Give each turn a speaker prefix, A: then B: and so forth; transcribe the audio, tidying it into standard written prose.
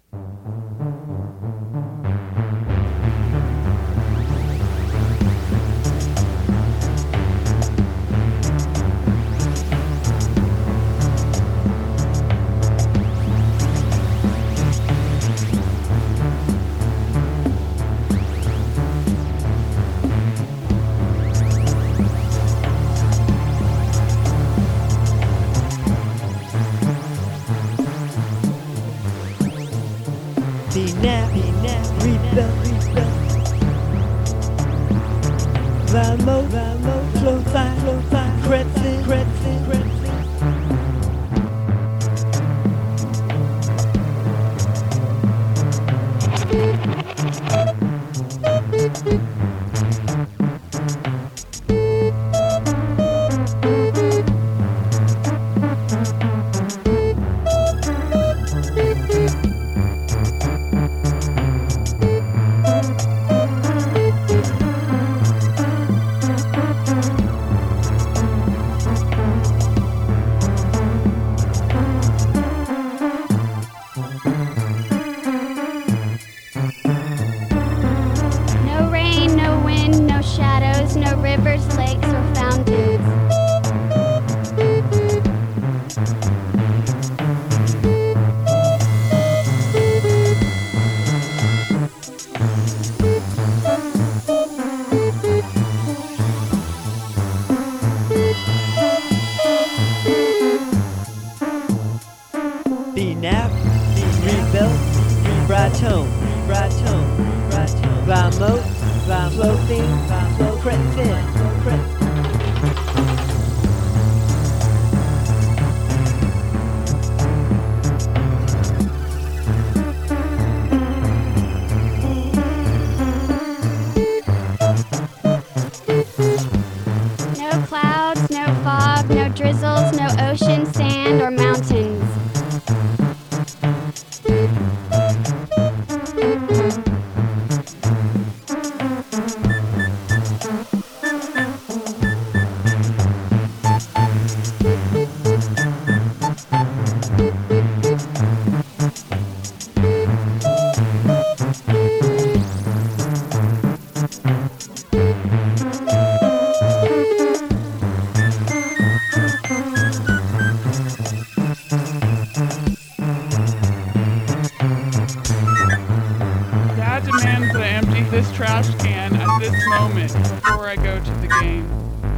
A: No rain, no wind, no shadows, no rivers, lakes, or fountains.
B: Be nap, rebuilt, Raton, Vamos, floating, crescent.
A: No clouds, no fog, no drizzles, no ocean, sand, or mountains.
C: Dad demands that I empty this trash can at this moment before I go to the game.